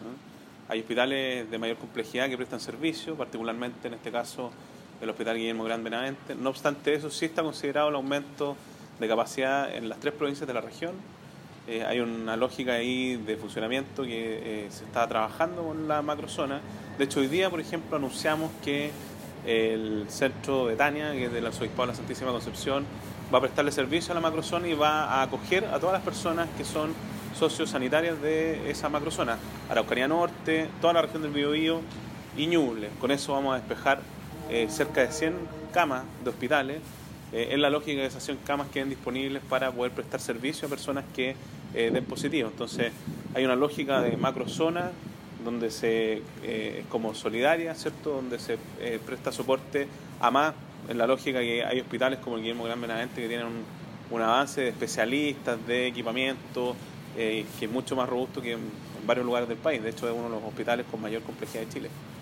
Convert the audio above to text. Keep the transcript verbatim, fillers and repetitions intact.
Hay hospitales de mayor complejidad que prestan servicio, particularmente en este caso el Hospital Guillermo Gran Benavente. No obstante eso, sí está considerado el aumento de capacidad en las tres provincias de la región. Eh, hay una lógica ahí de funcionamiento que eh, se está trabajando con la macrozona. De hecho, hoy día, por ejemplo, anunciamos que el centro de Tania, que es del Arzobispado de la Santísima Concepción, va a prestarle servicio a la macrozona y va a acoger a todas las personas que son sociosanitarias de esa macrozona, Araucanía Norte, toda la región del Biobío y Ñuble. Con eso vamos a despejar eh, cerca de cien camas de hospitales. Eh, en la lógica de esas cien camas queden disponibles para poder prestar servicio a personas que eh, den positivo. Entonces hay una lógica de macrozona donde se eh, es como solidaria, ¿cierto? Donde se eh, presta soporte a más, en la lógica que hay hospitales como el Guillermo Gran Benavente que tienen un, un avance de especialistas, de equipamiento, eh, que es mucho más robusto que en, en varios lugares del país. De hecho, es uno de los hospitales con mayor complejidad de Chile.